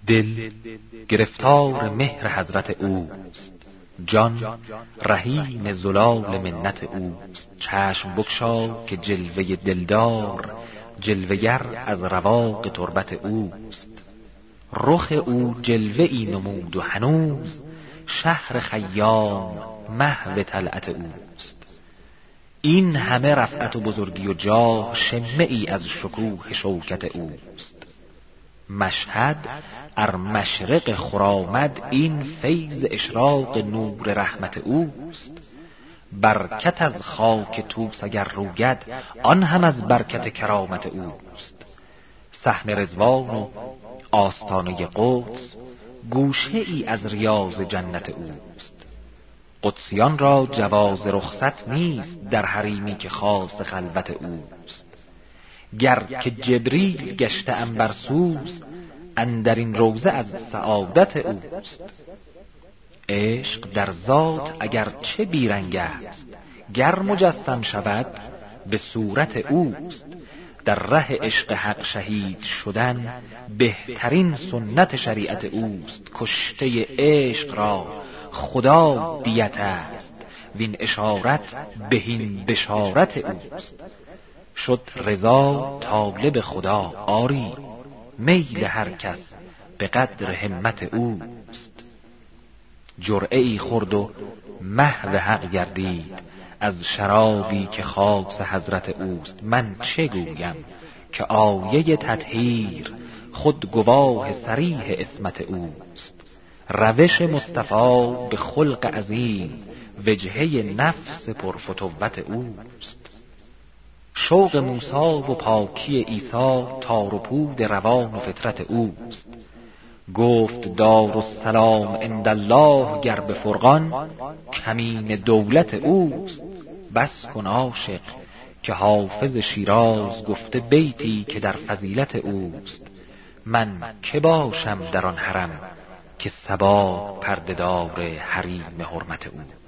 دل گرفتار مهر حضرت اوست، جان رهین زلال منت اوست. چشم بگشا که جلوه دلدار، جلوگر از رواق تربت اوست. رخ او جلوه ای نمود و هنوز، شهر خیام محو طلعت اوست. این همه رفعت و بزرگی و جاه، شمه ای از شکوه شوکت اوست. مشهد ار مشرق خرامد، این فیض اشراق نور رحمت اوست. برکت از خاک طوس اگر روید، آن هم از برکت کرامت اوست. سهم رضوان و آستانه قدس، گوشه ای از ریاض جنت اوست. قدسیان را جواز رخصت نیست، در حریمی که خاص خلوت اوست. گر که جبریل گشته عنبرسوز، اندر این روضه از سعادت اوست. عشق در ذات اگر چه بیرنگ است، گر مجسم شود به صورت اوست. در ره عشق حق شهید شدن، بهترین سنت شریعت اوست. کشته عشق را خدا دیت است، وین اشارت بهین بشارت اوست. شد رضا طالب خدا آری، میل هر کس به قدر همت اوست. جرعه ای خورد و محو حق گردید، از شرابی که خاص حضرت اوست. من چه گویم که آیه تطهیر، خود گواه صریح عصمت اوست. روش مصطفی به خلق عظیم، وجهه نفس پرفتوت اوست. شوق موسی و پاکی عیسی، تار و پود روان و فطرت اوست. گفت دارالسلام عند الله، گر به فرقان کمین دولت اوست. بس کن عاشق که حافظ شیراز، گفته بیتی که در فضیلت اوست. من که باشم در آن حرم، که صبا پرده دار حریم حرمت اوست.